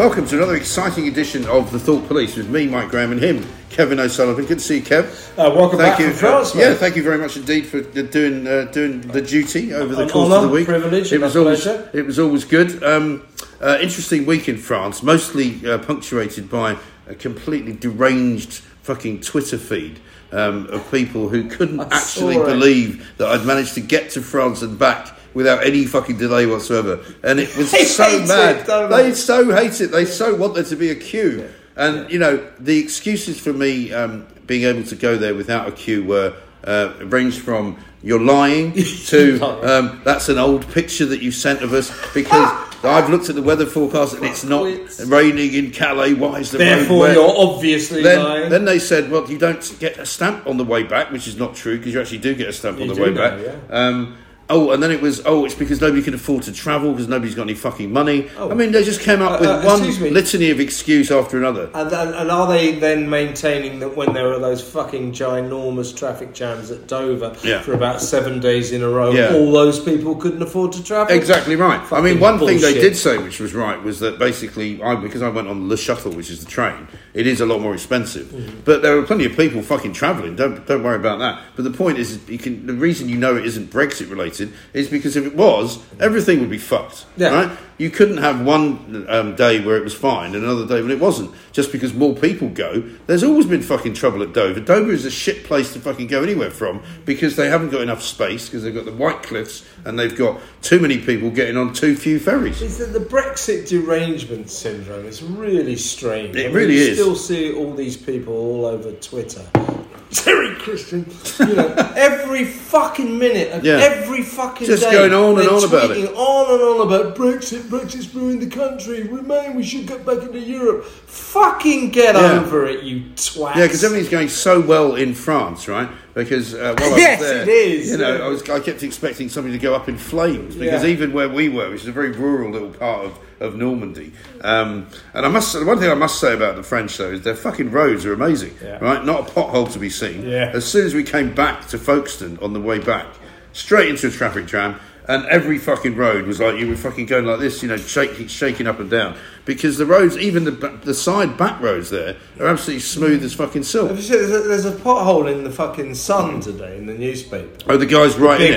Welcome to another exciting edition of The Thought Police with me, Mike Graham, and him, Kevin O'Sullivan. Good to see you, Kev. Welcome back from France, mate. Yeah, thank you very much indeed for doing the duty over the course of the week. Privilege, it was always good. Interesting week in France, mostly punctuated by a completely deranged fucking Twitter feed of people who couldn't actually believe that I'd managed to get to France and back without any fucking delay whatsoever. And it was so mad. They so hate it. They so want there to be a queue. And, you know, the excuses for me being able to go there without a queue were ranged from you're lying to that's an old picture that you sent of us because I've looked at the weather forecast and it's not raining in Calais. Why is the Therefore, road wet? you're obviously lying. Then they said, well, you don't get a stamp on the way back, which is not true because you actually do get a stamp on the way back. Yeah. And then it was, it's because nobody can afford to travel because nobody's got any fucking money. I mean, they just came up with one litany of excuse after another. And are they then maintaining that when there were those fucking ginormous traffic jams at Dover for about 7 days in a row, all those people couldn't afford to travel? Exactly right. Fucking I mean, one bullshit. thing they did say, which was right, was that basically, because I went on Le Shuttle, which is the train, it is a lot more expensive. Mm-hmm. But there are plenty of people fucking travelling. Don't worry about that. But the point is, the reason you know it isn't Brexit related is because if it was, everything would be fucked. Yeah. Right? You couldn't have one day where it was fine and another day when it wasn't. Just because more people go. There's always been fucking trouble at Dover. Dover is a shit place to fucking go anywhere from because they haven't got enough space because they've got the White Cliffs and they've got too many people getting on too few ferries. Is that the Brexit derangement syndrome? It's really strange. Really is. You still see all these people all over Twitter. Terry Christian, you know, every fucking minute of every fucking just day, going on and on about it. On and on about Brexit's ruined the country. Remain, we should get back into Europe. Fucking get over it, you twats. Yeah, because everything's going so well in France, right? Because while I was there, it is. You know, I kept expecting something to go up in flames because even where we were, which is a very rural little part of Normandy, and one thing I must say about the French though is their fucking roads are amazing, right? Not a pothole to be seen. Yeah. As soon as we came back to Folkestone on the way back, straight into a traffic jam. And every fucking road was like you were fucking going like this, you know, shaking up and down. Because the roads, even the side back roads there, are absolutely smooth as fucking silk. There's a pothole in the fucking Sun today in the newspaper. Oh, the guy's right in it.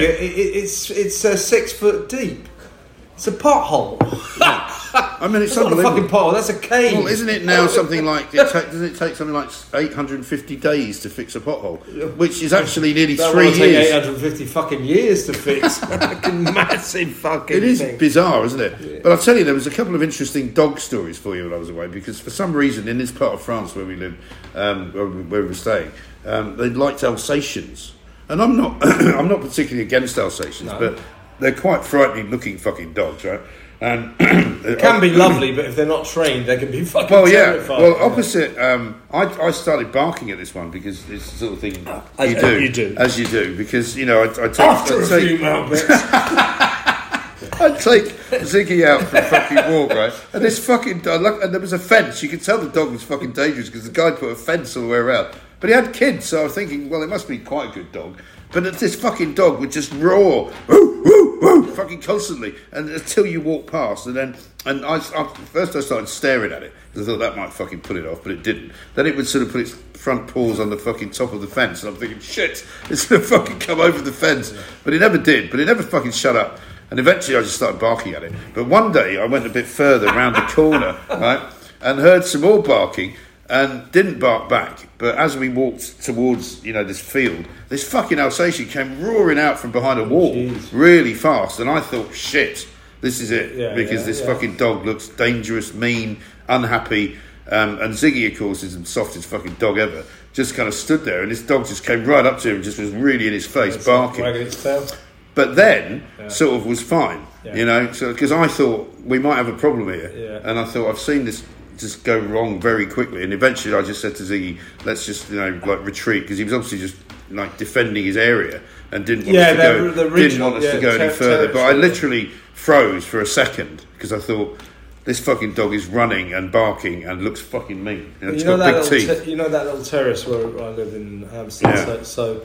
It's 6 foot deep. It's a pothole. I mean, it's not a fucking pothole. That's a cave. Well, isn't it now something like? Doesn't it take something like 850 days to fix a pothole, which is actually nearly 3 years? Take 850 fucking years to fix. Massive fucking. It is thing. Bizarre, isn't it? Yeah. But I'll tell you, there was a couple of interesting dog stories for you when I was away because for some reason in this part of France where we live, where we were staying, they liked Alsatians, and I'm not particularly against Alsatians, but they're quite frightening looking fucking dogs, right? And it can be lovely, but if they're not trained, they can be fucking terrifying. Well, opposite, I started barking at this one because it's the sort of thing you do, because you know I take a few moments. I'd take Ziggy out for a fucking walk, right? And this fucking dog, and there was a fence. You could tell the dog was fucking dangerous because the guy put a fence all the way around. But he had kids, so I was thinking, well, it must be quite a good dog. But this fucking dog would just roar, woo, woo, woo, fucking constantly, and until you walk past, and first I started staring at it because I thought that might fucking put it off, but it didn't. Then it would sort of put its front paws on the fucking top of the fence, and I'm thinking, shit, it's gonna fucking come over the fence, but it never did. But it never fucking shut up, and eventually I just started barking at it. But one day I went a bit further round the corner, right, and heard some more barking. And didn't bark back, but as we walked towards, this field, this fucking Alsatian came roaring out from behind a wall really fast, and I thought, shit, this is it, because this fucking dog looks dangerous, mean, unhappy, and Ziggy, of course, is the softest fucking dog ever, just kind of stood there, and this dog just came right up to him and just was really in his face, barking. Wagging its tail. But then, sort of was fine, so because I thought we might have a problem here, and I thought I've seen this just go wrong very quickly, and eventually I just said to Ziggy, let's just retreat, because he was obviously just defending his area and didn't want us to go any further. But I literally froze for a second because I thought, this fucking dog is running and barking and looks fucking mean. It's got big teeth. You know that little terrace where I live in Hampstead. So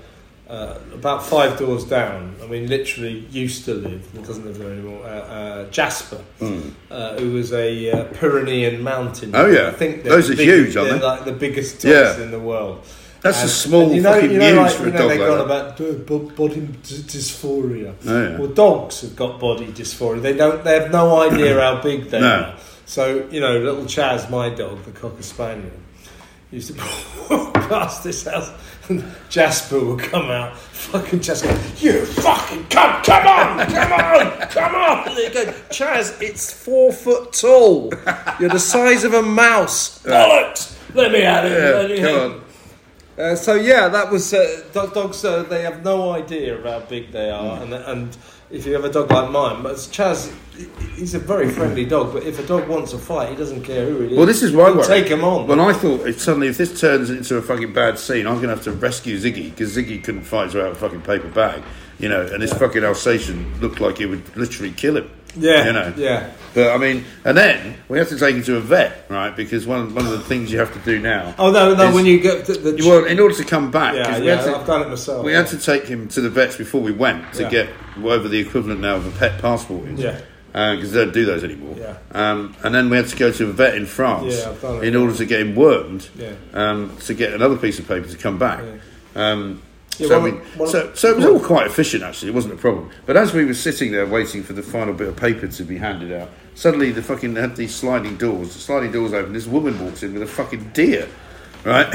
about 5 doors down. I mean, literally used to live. He doesn't live there anymore. Jasper, who was a Pyrenean mountain. Oh yeah, I think those are huge, aren't they? They're like the biggest dogs in the world. That's a small fucking news for a dog. They've got about body dysphoria. Oh, yeah. Well, dogs have got body dysphoria. They have no idea how big they are. So little Chaz, my dog, the Cocker Spaniel, used to walk past this house, and Jasper would come out, fucking Chaz, go, you fucking cunt, come on! And they go, Chaz, it's 4 foot tall. You're the size of a mouse. Bollocks! Let me at it. Yeah, come on. That was dogs. They have no idea of how big they are, and if you have a dog like mine, but Chaz, he's a very friendly dog. But if a dog wants a fight, he doesn't care who it is. Well, this is why I take him on. Well, I thought if this turns into a fucking bad scene, I'm going to have to rescue Ziggy because Ziggy couldn't fight his way out of a fucking paper bag, and this fucking Alsatian looked like it would literally kill him. Yeah. But I mean, and then we have to take him to a vet, right? Because one of the things you have to do now. Oh no! When you get well, in order to come back, I've done it myself. We had to take him to the vets before we went to get whatever the equivalent now of a pet passport is. Yeah. Because they don't do those anymore. Yeah. And then we had to go to a vet in France in order to get him wormed. Yeah. To get another piece of paper to come back. Yeah. So it was all quite efficient, actually. It wasn't a problem. But as we were sitting there waiting for the final bit of paper to be handed out, suddenly they had these sliding doors. The sliding doors open. This woman walks in with a fucking deer, right?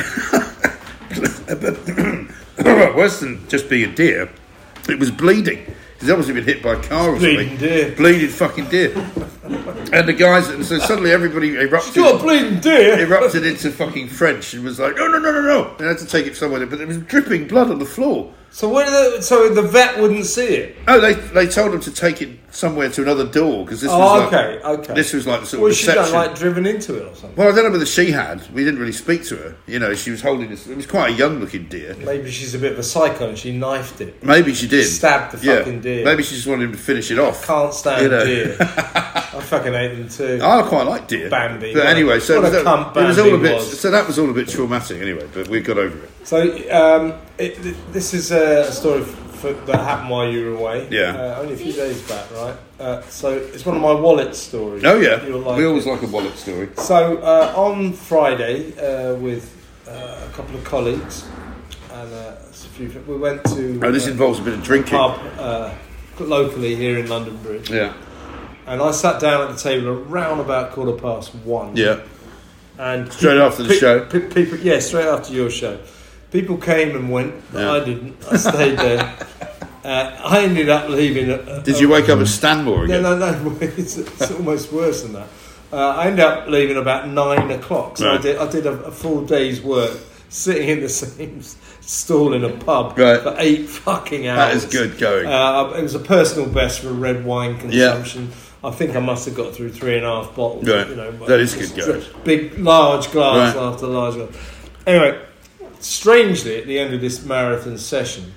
But worse than just being a deer, it was bleeding. He's obviously been hit by a car or something. Bleeding fucking deer. And the guys, so suddenly everybody erupted. Got a bleeding deer. Erupted into fucking French and was like, no. They had to take it somewhere, but it was dripping blood on the floor. So the vet wouldn't see it? Oh, they told them to take it somewhere to another door because this was okay. This was like the sort of reception. Was she done, driven into it or something? Well, I don't know whether she had. We didn't really speak to her. She was holding this. It was quite a young-looking deer. Maybe she's a bit of a psycho and she knifed it. Maybe she did. Stabbed the fucking deer. Maybe she just wanted him to finish it off. Can't stand deer. I fucking hate them too. I quite like deer. Bambi. But anyway, so what a cunt Bambi was all a bit. So that was all a bit traumatic anyway. But we got over it. So this is a story that happened while you were away. Yeah. Only a few days back, right? So it's one of my wallet stories. Oh yeah. We always like a wallet story. So on Friday, with a couple of colleagues and we went to. This involves a bit of drinking. Pub locally here in London Bridge. Yeah. And I sat down at the table around about 1:15. Yeah. And straight after the show. People, straight after your show. People came and went, but I didn't. I stayed there. I ended up leaving. Did you wake up at Stanmore again? No. It's almost worse than that. I ended up leaving about 9 o'clock. So right. I did a full day's work sitting in the same stall in a pub for 8 fucking hours. That is good going. It was a personal best for red wine consumption. Yeah. I think I must have got through 3.5 bottles. Right. That is good going. Big, large glass after large glass. Anyway, strangely, at the end of this marathon session,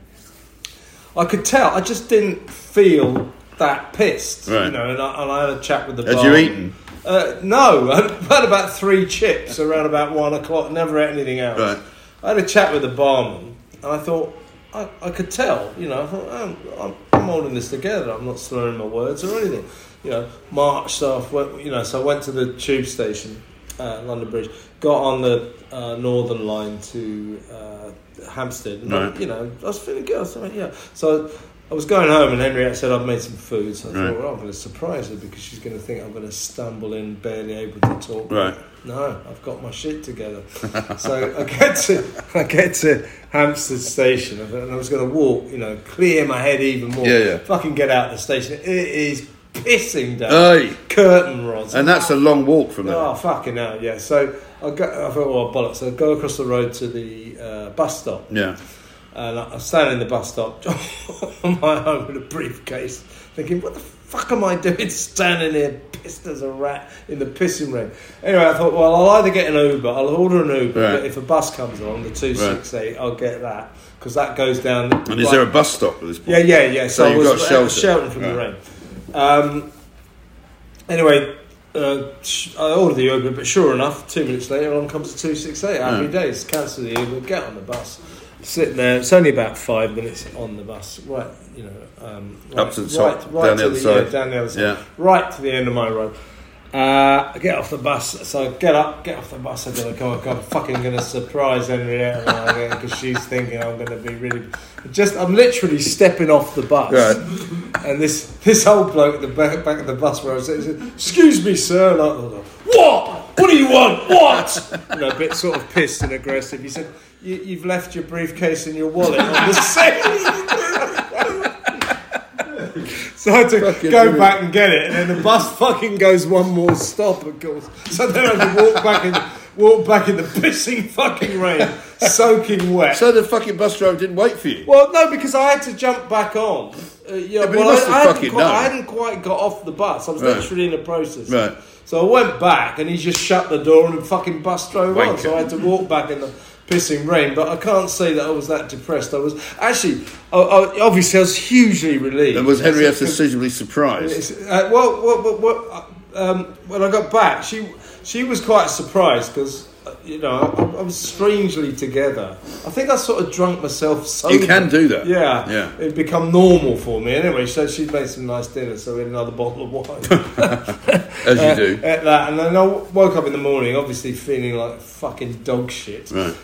I could tell. I just didn't feel that pissed, and I had a chat with the bar. Had you eaten? No, I had about 3 chips around about 1 o'clock. Never ate anything else. Right. I had a chat with the barman, and I thought I could tell. I thought I'm holding this together. I'm not slurring my words or anything. Marched off. So I went to the tube station, London Bridge. Got on the Northern Line to Hampstead, and I was feeling good. So I was going home, and Henriette said I'd made some food. So I thought, I'm going to surprise her because she's going to think I'm going to stumble in, barely able to talk. Right. No, I've got my shit together. So I get to Hampstead Station, and I was going to walk, clear my head even more. Yeah. Fucking get out of the station. It is pissing down. Curtain rods. And that's a long walk from there. Oh, fucking hell, yeah. So I thought, bollocks. So I go across the road to the bus stop. Yeah. And I stand in the bus stop on my own with a briefcase, thinking, what the fuck am I doing standing here pissed as a rat in the pissing rain? Anyway, I thought, well, I'll either get an Uber, I'll order an Uber, but if a bus comes along, the 268, I'll get that, because that goes down... And is there a bus stop at this point? Yeah. So you've got shelter. Shelter from the rain. Anyway... I ordered the Uber, but sure enough, 2 minutes later, along comes the 268. Happy days. Cancel the Uber, get on the bus. sitting there. It's only about 5 minutes on the bus, right? Up to the top, down the other side. Down the other side, Yeah. right to the end of my road. I get off the bus, so I get off the bus. I go, I'm fucking going to surprise Henrietta because she's thinking I'm going to be really. I'm literally stepping off the bus, Right. and this old bloke at the back of the bus where I was sitting said, "Excuse me, sir." And I was like, What do you want? What? A bit sort of pissed and aggressive. He said, "You've left your briefcase and your wallet on the seat." So I had to go back and get it, and then the bus fucking goes one more stop, of course. So then I had to walk back in the pissing fucking rain, soaking wet. So the fucking bus driver didn't wait for you? Well, no, because I had to jump back on. But he must have fucking known. I hadn't quite got off the bus. I was literally in the process. Right. So I went back, and he just shut the door, and the fucking bus drove on. Wanker. So I had to walk back in the pissing rain. But I can't say that I was that depressed. I was actually, obviously, I was hugely relieved. And was Henrietta suitably surprised? When I got back, she was quite surprised because I was strangely together. I think I sort of drunk myself sober. You can do that. Yeah. It'd become normal for me. Anyway, so she'd made some nice dinner, so we had another bottle of wine. As you do. At that, and then I woke up in the morning, obviously feeling like fucking dog shit. Right.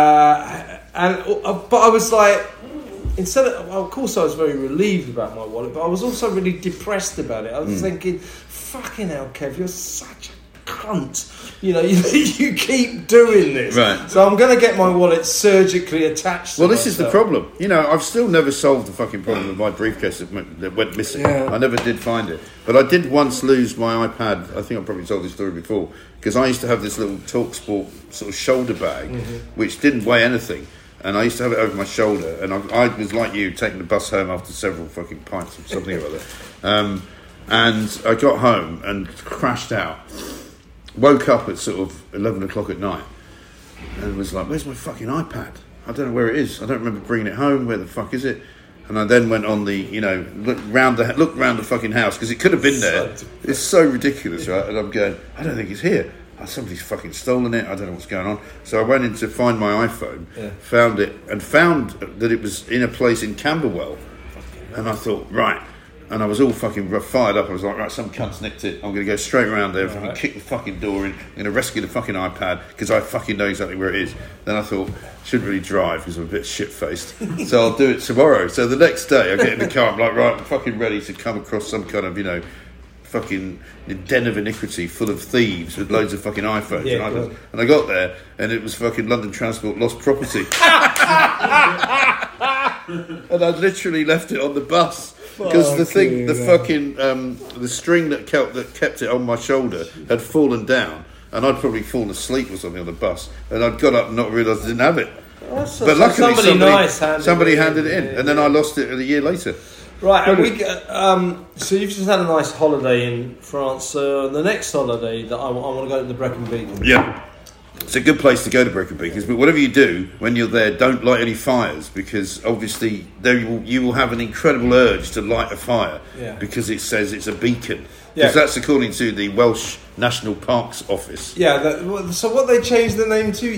But I was like, of course, I was very relieved about my wallet, but I was also really depressed about it. I was thinking, fucking hell, Kev, you're such a cunt. You keep doing this. Right. So I'm going to get my wallet surgically attached to Well, this is the myself. problem. I've still never solved the fucking problem of my briefcase that went missing. Yeah. I never did find it. But I did once lose my iPad. I think I've probably told this story before. Because I used to have this little TalkSport sort of shoulder bag, which didn't weigh anything. And I used to have it over my shoulder. And I was like you, taking the bus home after several fucking pints of something or other. And I got home and crashed out. Woke up at sort of 11 o'clock at night and was like, where's my fucking iPad? I don't know where it is. I don't remember bringing it home. Where the fuck is it? And I then went on the, looked round the fucking house because it could have been there. It's so ridiculous, right? And I'm going, I don't think it's here. Somebody's fucking stolen it. I don't know what's going on. So I went in to find my iPhone, found it, and found that it was in a place in Camberwell. And I thought, right. And I was all fucking fired up. I was like, right, some cunt's nicked it. I'm going to go straight around there, fucking kick the fucking door in. I'm going to rescue the fucking iPad because I fucking know exactly where it is. Then I thought, shouldn't really drive because I'm a bit shit-faced. So I'll do it tomorrow. So the next day I get in the car, I'm like, right, I'm fucking ready to come across some kind of, fucking den of iniquity full of thieves with loads of fucking iPhones and iPads. And I got there and it was fucking London Transport lost property. And I'd literally left it on the bus. Because the string that kept it on my shoulder had fallen down, and I'd probably fallen asleep or something on the bus, and I'd got up and not realised I didn't have it. But luckily somebody handed it in, and then I lost it a year later. Right, and so you've just had a nice holiday in France. The next holiday that I want to go to the Brecon Beacons. Yeah. It's a good place to go to Brecon Beacons, but whatever you do when you're there, don't light any fires because obviously you will have an incredible urge to light a fire because it says it's a beacon. Because that's according to the Welsh National Parks Office. Yeah, so what they changed the name to?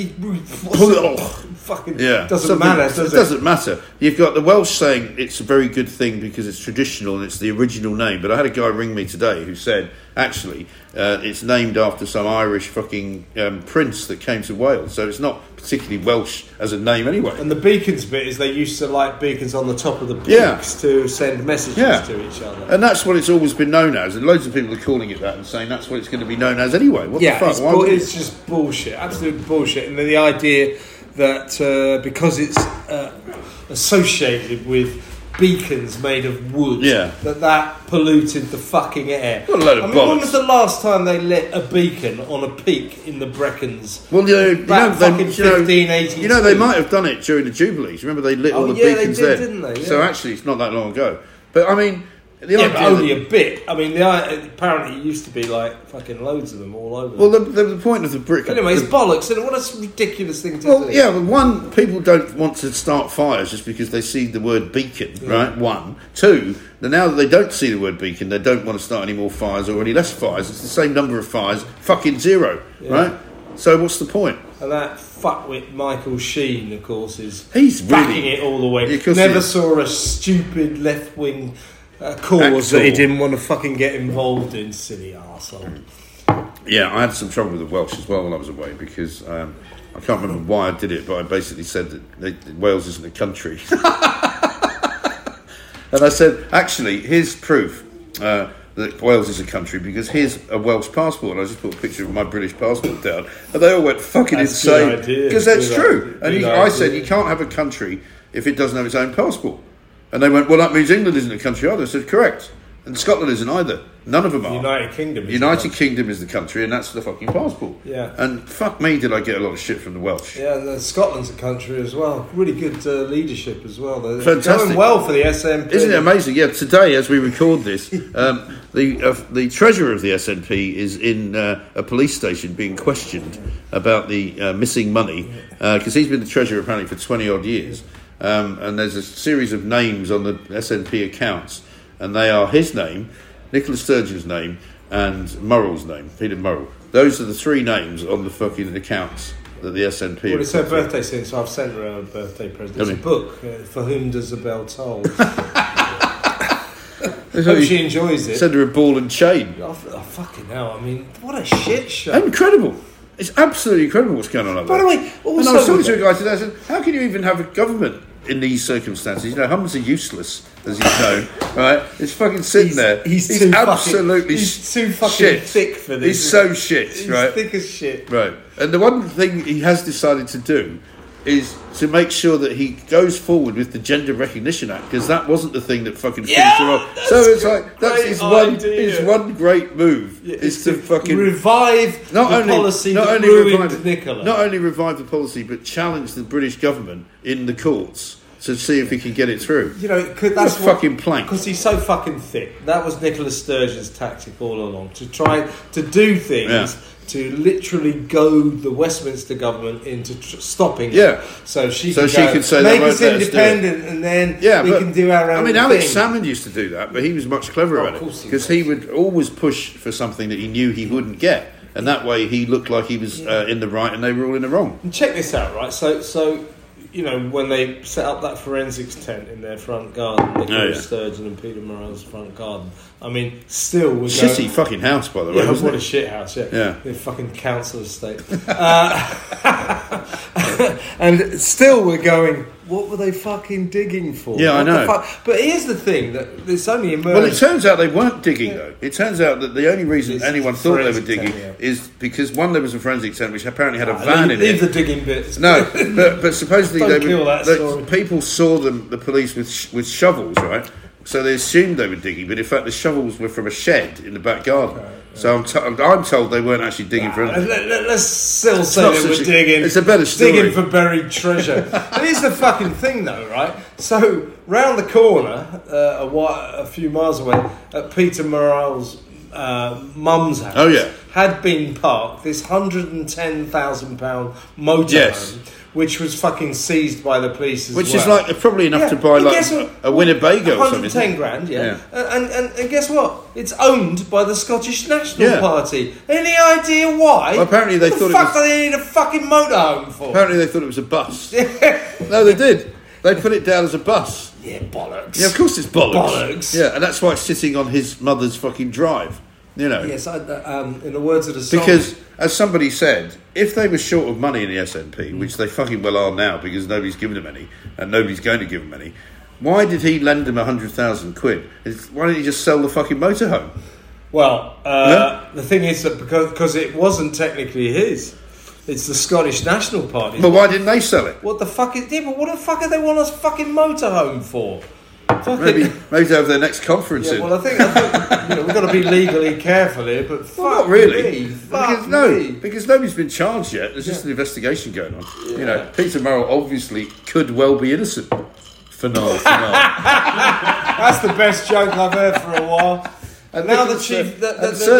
Fucking doesn't matter, does it? It doesn't matter. You've got the Welsh saying it's a very good thing because it's traditional and it's the original name. But I had a guy ring me today who said, actually, it's named after some Irish fucking prince that came to Wales. So it's not particularly Welsh as a name anyway. And the beacons bit is they used to light beacons on the top of the peaks to send messages to each other. And that's what it's always been known as. And loads of people are calling it that and saying that's what it's going to be known as anyway. What the fuck? It's just bullshit. Absolute bullshit. And then the idea that because it's associated with beacons made of wood, that polluted the fucking air. What a load of bollocks. When was the last time they lit a beacon on a peak in the Brecons? Well, 15, 18 they might have done it during the Jubilees. Remember they lit all the beacons there? Didn't they? Yeah. So actually it's not that long ago. But I mean, but only a bit. I mean, apparently it used to be like fucking loads of them all over. Well, the point of the brick. Anyway, it's bollocks, and what a ridiculous thing to do. Well, yeah, but one, people don't want to start fires just because they see the word beacon, right? One. Two, now that they don't see the word beacon, they don't want to start any more fires or any less fires. It's the same number of fires, fucking zero, right? So what's the point? And that fuckwit Michael Sheen, of course, is He's backing really it all the way. Yeah, 'cause Never he- saw a stupid left-wing cause that he didn't want to fucking get involved in, silly arsehole. Yeah, I had some trouble with the Welsh as well when I was away because I can't remember why I did it, but I basically said that Wales isn't a country. And I said, actually, here's proof that Wales is a country because here's a Welsh passport. And I just put a picture of my British passport down, and they all went fucking That's a insane good idea. because that's Good true. idea. And Good I idea. said, you can't have a country if it doesn't have its own passport. And they went, well, that means England isn't a country either. I said, correct. And Scotland isn't either. None of them are. United Kingdom. United Kingdom is the country, and that's the fucking passport. Yeah. And fuck me, did I get a lot of shit from the Welsh. Yeah, and Scotland's a country as well. Really good leadership as well. They're Fantastic. going well for the SNP. Isn't it amazing? Yeah, today, as we record this, the treasurer of the SNP is in a police station being questioned about the missing money, because he's been the treasurer apparently for 20-odd years. And there's a series of names on the SNP accounts, and they are his name, Nicola Sturgeon's name, and Murrell's name, Peter Murrell. Those are the three names on the fucking accounts that the SNP... Well, it's her birthday soon, so I've sent her a birthday present. It's a book, For Whom Does the Bell Toll? Hope she enjoys it. Send her a ball and chain. Oh, fucking hell, I mean, what a shit show. Incredible. It's absolutely incredible what's going on over By there. the way, and I was talking to a guy today, I said, how can you even have a government in these circumstances? You know, Humans are useless, as he's known, right? He's fucking sitting there. He's too absolutely he's too fucking shit. thick for this. He's so shit, He's right? thick as shit. Right. And the one thing he has decided to do is to make sure that he goes forward with the Gender Recognition Act, because that wasn't the thing that fucking finished him off. So it's like, that's his one great move, is to fucking... revive the policy that ruined Nicola. Not only revive the policy, but challenge the British government in the courts to see if he can get it through. You know, that's fucking plank. Because he's so fucking thick. That was Nicola Sturgeon's tactic all along, to try to do things to literally goad the Westminster government into stopping it. So she can say make us independent, and then we can do our own thing. Alex Salmond used to do that, but he was much cleverer at it, because he would always push for something that he knew he wouldn't get, and that way he looked like he was in the right and they were all in the wrong. And check this out, right? So you know, when they set up that forensics tent in their front garden, Nicola Sturgeon and Peter Murrell's front garden, I mean, still we're shitty fucking house, by the way. What a shit house, the fucking council estate. And still we're going, what were they fucking digging for? Yeah, I know. But here's the thing, that it's only emerged... Well, it turns out they weren't digging, though. It turns out that the only reason anyone thought they were digging is because, one, there was a forensic tent which apparently had a van in it. Leave the digging bits. No, but supposedly people saw the police with shovels, right? So they assumed they were digging, but in fact the shovels were from a shed in the back garden. So I'm told they weren't actually digging for anything. Let's still say that we're digging. It's a better story. Digging for buried treasure. But here's the fucking thing, though, right? So round the corner, a few miles away, at Peter Murrell's mum's house, had been parked this £110,000 motorhome. Which was fucking seized by the police as well. Which is like probably enough to buy like a Winnebago or something. 110 grand, And guess what? It's owned by the Scottish National Party. Any idea why? Well, apparently they thought do they need a fucking motorhome for? Apparently they thought it was a bus. No, they did. They put it down as a bus. Yeah, bollocks. Yeah, of course it's bollocks. Bollocks. Yeah, and that's why it's sitting on his mother's fucking drive. You know. Yes, in the words of the song. Because, as somebody said, if they were short of money in the SNP, which they fucking well are now because nobody's given them any, and nobody's going to give them any, why did he lend them £100,000? Why didn't he just sell the fucking motorhome? Well, the thing is that because it wasn't technically his, it's the Scottish National Party. But why didn't they sell it? What the fuck is... Yeah, but what the fuck do they want a fucking motorhome for? Maybe to have their next conference in. Well, I think we've got to be legally careful here, but not really. Because nobody's been charged yet. There's just an investigation going on. Yeah. You know, Peter Murrell obviously could well be innocent. Finale. That's the best joke I've heard for a while. And now the chief...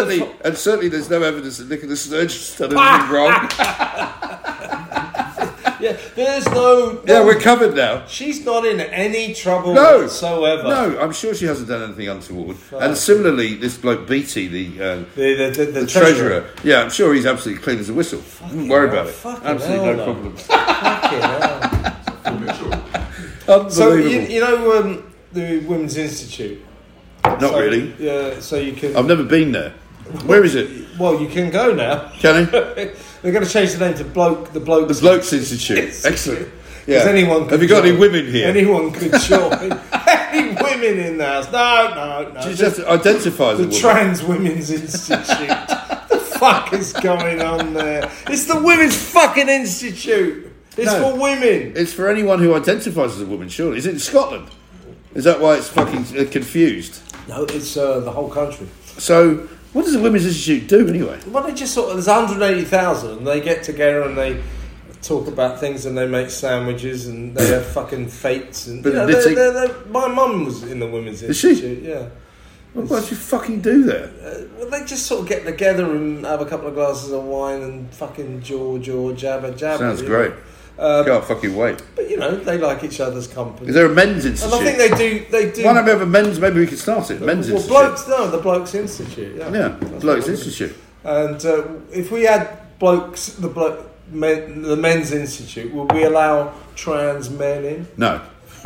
certainly there's no evidence that Nicola Sturgeon's done anything wrong. Yeah, there's no. Yeah, we're covered now. She's not in any trouble No. whatsoever. No, I'm sure she hasn't done anything untoward. And similarly, this bloke Beatty, the treasurer, yeah, I'm sure he's absolutely clean as a whistle. Don't worry about it. Absolutely no problem. Fucking hell. Unbelievable. So you know the Women's Institute. Not really. Yeah, so you can. I've never been there. Where is it? Well, you can go now. Can he? They're going to change the name to the Blokes Institute. Excellent. Because anyone could Have you got join. any women here? Anyone could join. Any women in the house? No. Do you just have to identify as a the woman? Trans Women's Institute. The fuck is going on there? It's the Women's fucking Institute. It's No. for women. It's for anyone who identifies as a woman, surely. Is it in Scotland? Is that why it's fucking confused? No, it's the whole country. So, what does the Women's Institute do anyway? Well, they just sort of, there's 180,000 and they get together and they talk about things and they make sandwiches and they have fucking fates and But you know, they're, my mum was in the Women's Is she? Institute. Yeah. What do you fucking do there? Well, they just sort of get together and have a couple of glasses of wine and fucking jaw, jabber. Sounds great. Can't fucking wait. But you know, they like each other's company. Is there a men's institute? And I think they do. Why don't we have a men's? Maybe we could start it. Men's institute. The Blokes Institute. Yeah, Yeah, That's Blokes what we Institute. do. And if we had the Men's Institute, would we allow trans men in? No.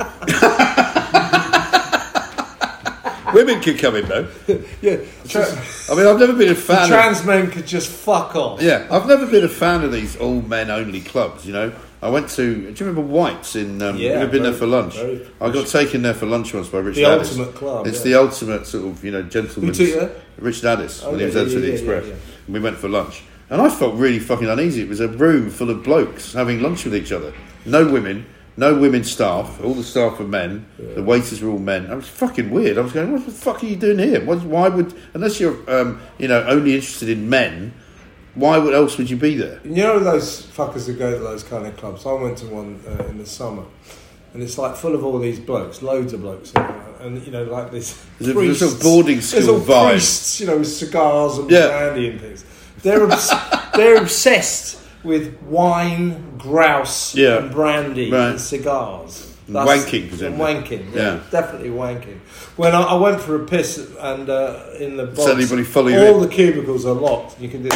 Women could come in though. Yeah. I mean, I've never been a fan. Trans men could just fuck off. Yeah, I've never been a fan of these all men only clubs. You know, I went to. Do you remember White's in? Yeah, we've been there for lunch. I got taken there for lunch once by Richard Addis. Ultimate club. It's the ultimate sort of gentleman's. Who took you there? Richard Addis when he was editor of the Express. Yeah. And we went for lunch, and I felt really fucking uneasy. It was a room full of blokes having lunch with each other. No women. No women staff. All the staff were men. Yeah. The waiters were all men. It was fucking weird. I was going, what the fuck are you doing here? Why would, unless you're, only interested in men, why else would you be there? You know those fuckers who go to those kind of clubs? I went to one in the summer, and it's like full of all these blokes, loads of blokes, and like this. There's a sort of boarding school there's all vibe. Priests, with cigars and brandy and things. They're obsessed with wine, grouse, and brandy and cigars. Wanking, presumably. Wanking, yeah, definitely wanking. When I went for a piss and in the box, anybody follow you all in? the cubicles are locked. You can do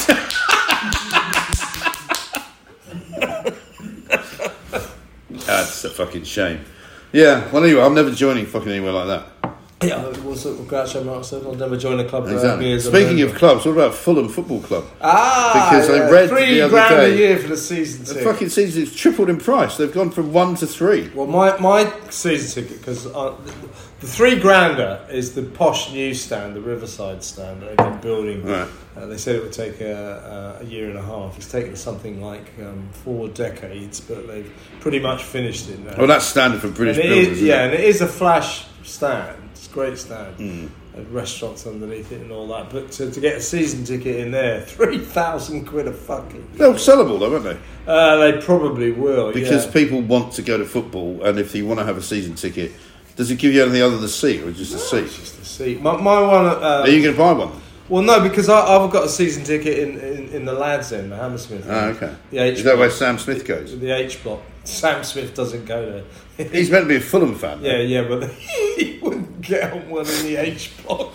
That's a fucking shame. Yeah, well anyway, I'm never joining fucking anywhere like that. Yeah, it was what Groucho Marx said. I'll never join a club. Exactly. Speaking of clubs, what about Fulham Football Club? Because I read the other £3,000 day, a year for the season ticket. The fucking season is tripled in price. They've gone from 1 to 3. Well, my season ticket, because the £3,000 is the posh newsstand, the Riverside stand that they've been building. Right. They said it would take a year and a half. It's taken something like 4 decades, but they've pretty much finished it now. Well, that's standard for British buildings. And it is a flash stand. It's a great stand. Restaurants underneath it and all that. But to get a season ticket in there, £3,000 a fucking. They're sellable though, aren't they? They probably will. Because people want to go to football, and if you want to have a season ticket, does it give you anything other than a seat or just a seat? It's just a seat. My one. Are you going to buy one? Well, no, because I've got a season ticket in the Lads End, the Hammersmith. Oh, okay. The H is that block. where Sam Smith goes? The H block. Sam Smith doesn't go there. He's meant to be a Fulham fan. Yeah, but he wouldn't get on one in the H block.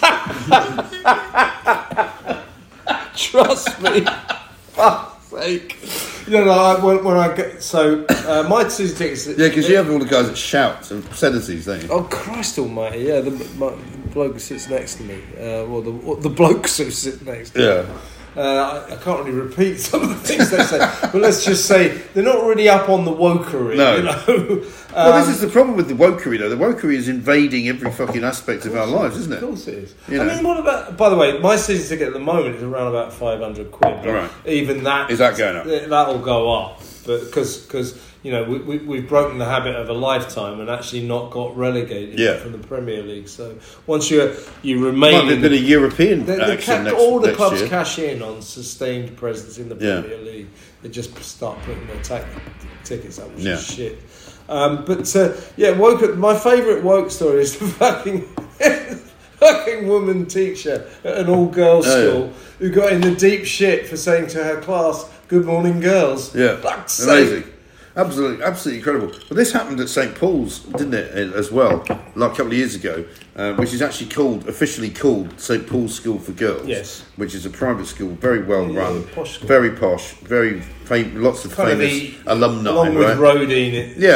Trust me. Fuck's sake. When I get my season tickets. Yeah, because you have all the guys that shout and obscenities, don't you? Oh Christ Almighty! Yeah, my bloke who sits next to me. The blokes who sit next to me. Yeah. I can't really repeat some of the things they say, but let's just say they're not really up on the wokery. No. Well, this is the problem with the wokery, though. The wokery is invading every fucking aspect of our lives, isn't it? Of course it is. I mean, what about? By the way, my season ticket at the moment is around about £500. All right. Even that is that going up? That'll go up, but because we've broken the habit of a lifetime and actually not got relegated from the Premier League. So once you remain, might have been a European action all the next clubs year. Cash in on sustained presence in the Premier League. They just start putting their tickets up, which is shit. Woke. My favourite woke story is the fucking woman teacher at an all-girls school who got in the deep shit for saying to her class, Good Morning Girls. Yeah, Fuck's amazing. sake. Absolutely incredible. But this happened at St Paul's, didn't it, as well, like a couple of years ago, which is actually officially called St Paul's School for Girls. Yes. Which is a private school, very well run, posh school. very posh, lots of Kind of famous alumni. Along with right? Rodine,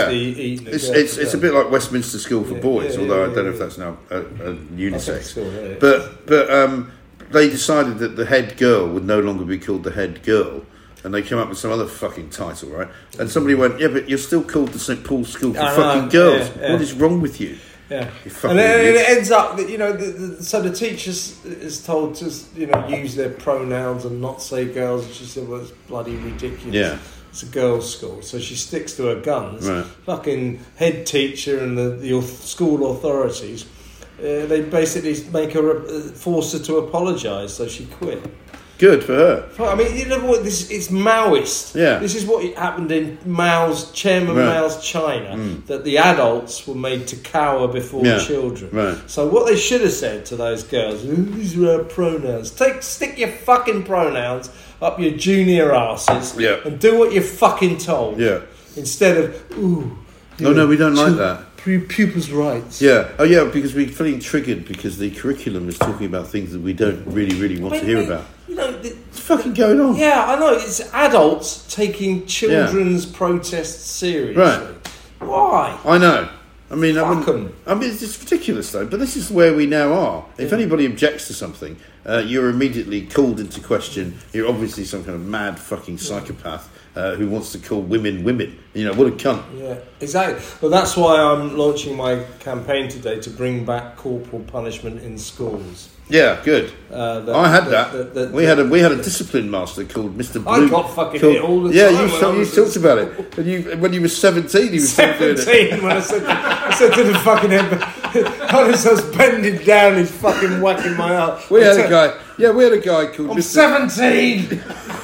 It's a bit like Westminster School for Boys, although I don't know if that's now a unisex. School, yeah. But they decided that the head girl would no longer be called the head girl. And they came up with some other fucking title, right? And somebody went, yeah, but you're still called the St Paul's School for fucking girls. Yeah. What is wrong with you? Yeah. And then it ends up that, so the teacher is told to, use their pronouns and not say girls. And she said, well, it's bloody ridiculous. Yeah. It's a girls' school. So she sticks to her guns. Right. Fucking head teacher and the school authorities, they basically force her to apologise, so she quit. Good for her. I mean, you know what? It's Maoist. Yeah. This is what happened in Chairman Mao's China, that the adults were made to cower before children. Right. So what they should have said to those girls, these are our pronouns. Stick your fucking pronouns up your junior asses and do what you're fucking told. Yeah. Instead of, No, we don't like that. Pupils' rights. Yeah. Oh, yeah, because we're feeling triggered because the curriculum is talking about things that we don't really want to hear about. What's fucking going on? Yeah, I know. It's adults taking children's protests seriously. Right. Why? I know. I mean, It's ridiculous though. But this is where we now are. If anybody objects to something, you're immediately called into question. You're obviously some kind of mad fucking psychopath who wants to call women. What a cunt. Yeah, exactly. Well, that's why I'm launching my campaign today to bring back corporal punishment in schools. Yeah, good. I had that. We had a discipline master called Mr. Blue. I got fucking hit all the time. You talked about it. And when you were 17, he was 17. When I said to the fucking head, I was bending down, he's fucking whacking my arm. We had a guy called I'm Mr. 17.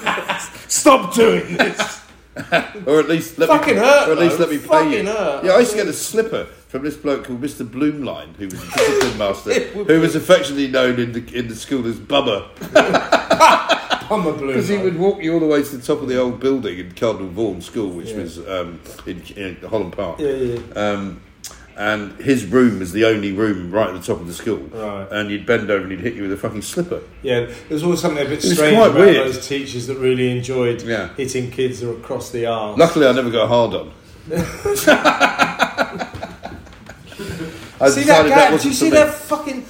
Stop doing this. Or at least let fucking me, hurt. Or at least let me pay fucking you. Hurt. Yeah, I used to get a slipper from this bloke called Mr. Bloomline, who was a discipline master, who was affectionately known in the school as Bubba. Bummer Bloomline. Because he would walk you all the way to the top of the old building in Cardinal Vaughan School, which was in Holland Park. Yeah. And his room was the only room right at the top of the school. Right. And you'd bend over and he'd hit you with a fucking slipper. Yeah, there's always something a bit strange about those teachers that really enjoyed hitting kids across the arse. Luckily, I never got hard on. See that? Do you see that fucking,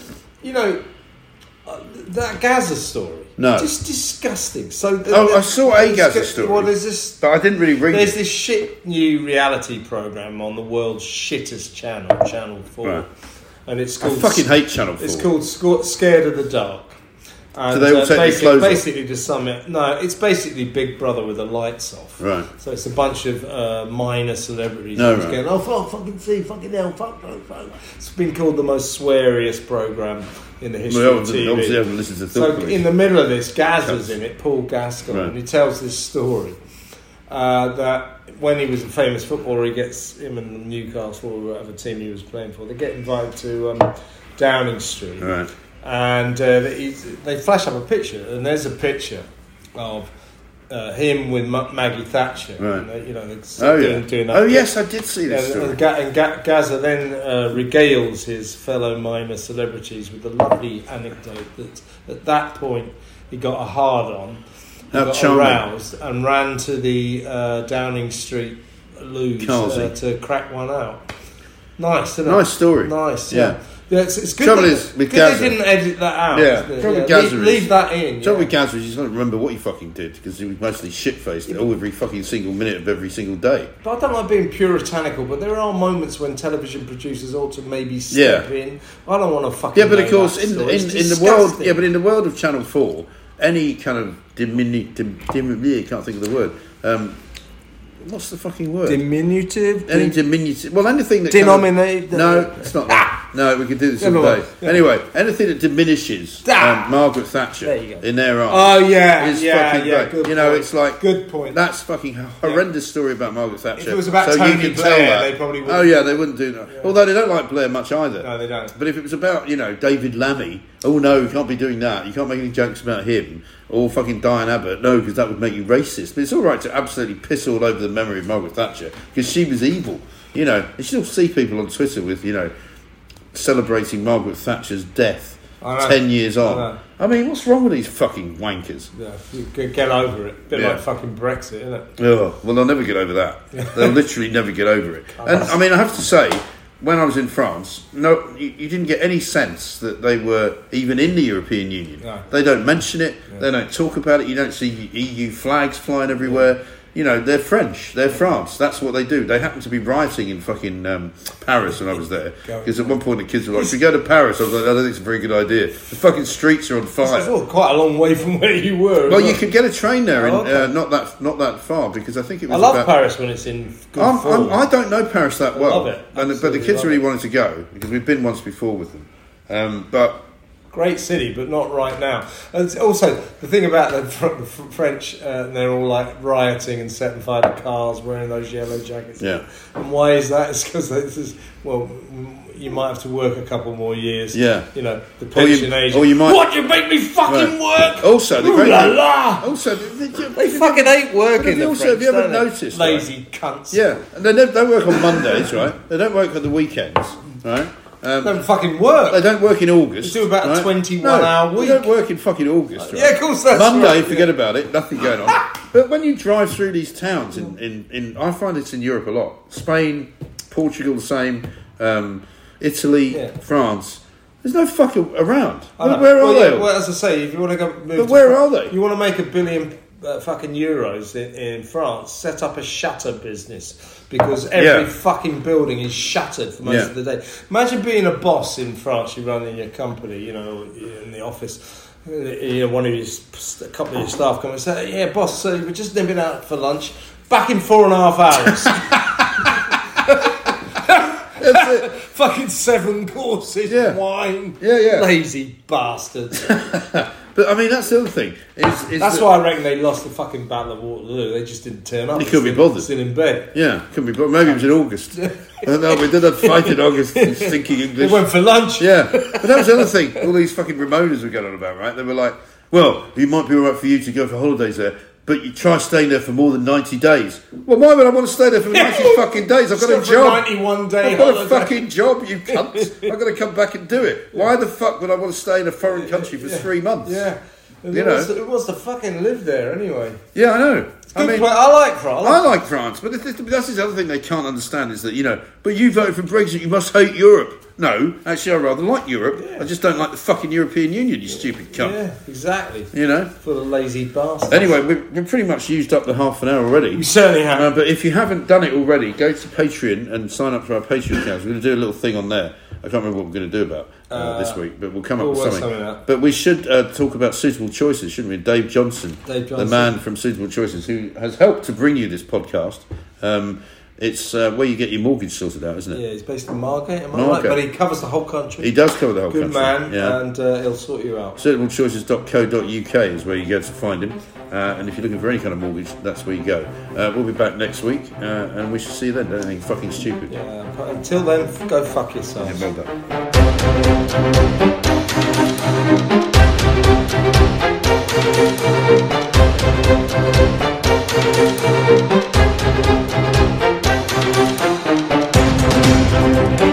that Gaza story? No. Just disgusting. So I saw a Gaza story. Well, there's this, but I didn't really read There's it. this shit new reality program on the world's shittest channel, Channel 4. Right. And it's called... I fucking hate Channel 4. It's called Scared of the Dark. And, so they all take their clothes basically, to sum it, no, it's basically Big Brother with the lights off. Right. So it's a bunch of minor celebrities going, fucking hell, fuck. It's been called the most sweariest program in the history of TV. Obviously, I haven't listened to So in the middle of this, Gazza's in it, Paul Gascoigne, and he tells this story that when he was a famous footballer, him and Newcastle or whatever team he was playing for, they get invited to Downing Street. Right. And they flash up a picture, and there's a picture of him with Maggie Thatcher. Right. Doing that. Yes, I did see this story. And Gaza then regales his fellow minor celebrities with the lovely anecdote that at that point he got a hard on, got aroused, and ran to the Downing Street loo to crack one out. Nice, isn't it? Nice story. Nice, yeah. Yeah, it's good. Trouble is with Gaza, they didn't edit that out. Leave that in. Trouble with Gaza is you just don't remember what he fucking did because he was mostly shit-faced every fucking single minute of every single day. But I don't like being puritanical, but there are moments when television producers ought to maybe step in. I don't want to fucking. Yeah, but of course, in the world, but in the world of Channel 4, any kind of I can't think of the word. What's the fucking word? Diminutive. Any diminutive. Well, anything that denominate. No, it's not that. No, we could do this Yeah, all no, day. yeah. Anyway, anything that diminishes Margaret Thatcher There you go. in their eyes. Oh yeah, is yeah, fucking yeah. great. Good You know, point. it's like Good point. That's fucking horrendous story about Margaret Thatcher. If it was about so Tony you can Blair, tell that. they probably wouldn't. Oh yeah, they wouldn't do that. Yeah. Although they don't like Blair much either. No, they don't. But if it was about, David Lammy, oh no, you can't be doing that. You can't make any jokes about him. Or fucking Diane Abbott, no, because that would make you racist. But it's all right to absolutely piss all over the memory of Margaret Thatcher because she was evil. You still see people on Twitter with, celebrating Margaret Thatcher's death 10 years on. I mean, what's wrong with these fucking wankers? Yeah, you get over it. Bit Yeah. like fucking Brexit, isn't it? Oh, well, they'll never get over that. They'll literally never get over it. And I mean, I have to say, when I was in France, no, you didn't get any sense that they were even in the European Union. No. They don't mention it. Yeah. They don't talk about it. You don't see EU flags flying everywhere. They're French. They're France. That's what they do. They happen to be rioting in fucking Paris when I was there. Because at one point the kids were like, "If we go to Paris," I was like, "I don't think it's a very good idea. The fucking streets are on fire." It's quite a long way from where you were. Well, you could get a train there, okay. not that far, because I think it was. I love Paris when it's in good form. I don't know Paris that well, love it. But the kids really wanted to go because we've been once before with them. But great city, but not right now. And it's also the thing about the French, they're all like rioting and setting fire to cars, wearing those yellow jackets. Yeah. And why is that? It's because you might have to work a couple more years. Yeah. The pension age. Or you might. What, you make me fucking work? Also, the great la thing. la. Also, They fucking hate working. Have you ever noticed? Lazy cunts. Yeah, and they don't work on Mondays, right? They don't work on the weekends, right? Don't fucking work. They don't work in August. They do about a 21-hour week. They don't work in fucking August, right? Yeah, of course that's Monday, right. forget about it. Nothing going on. But when you drive through these towns in I find it's in Europe a lot. Spain, Portugal, the same. Italy, France. There's no fucking around. Where are they? Well, as I say, if you want to go move, but where are they? You want to make $1 billion fucking euros in France, set up a shutter business because every fucking building is shuttered for most of the day. Imagine being a boss in France. You're running your company, in the office. One of a couple of your staff come and say, "Yeah, boss, so we're just nipping out for lunch. Back in 4.5 hours." That's it. Fucking 7 courses, wine. Yeah. Lazy bastards. But I mean, that's the other thing. That's why I reckon they lost the fucking Battle of Waterloo. They just didn't turn up. They couldn't be bothered. Still in bed. Yeah, couldn't be bothered. Maybe it was in August. I don't know. We did that fight in August in stinking English. They went for lunch. Yeah, but that was the other thing. All these fucking Ramonas were going on about, right? They were like, "Well, it might be all right for you to go for holidays there, but you try staying there for more than 90 days. Well, why would I want to stay there for 90 fucking days? I've got a job. 91 day I've got holiday. a fucking job, you cunt. I've got to come back and do it. Why the fuck would I want to stay in a foreign country for 3 months? Yeah. Who wants to fucking live there anyway? Yeah, I know. I like France. I like France, but that's the other thing they can't understand is that, but you voted for Brexit, you must hate Europe. No, actually, I rather like Europe. Yeah. I just don't like the fucking European Union, you stupid cunt. Yeah, exactly. For the lazy bastards. Anyway, we've pretty much used up the half an hour already. We certainly have. But if you haven't done it already, go to Patreon and sign up for our Patreon accounts. We're going to do a little thing on there. I can't remember what we're going to do about this week, but we'll come up with something. But we should talk about Suitable Choices, shouldn't we? Dave Johnson, the man from Suitable Choices, who has helped to bring you this podcast. It's where you get your mortgage sorted out, isn't it? Yeah, he's based in Margate, right? But he covers the whole country. He does cover the whole country. Good man, and he'll sort you out. Suitablechoices.co.uk is where you go to find him. And if you're looking for any kind of mortgage, that's where you go. We'll be back next week, and we shall see you then. Don't anything fucking stupid. Yeah, until then, go fuck yourselves. Yeah, well done.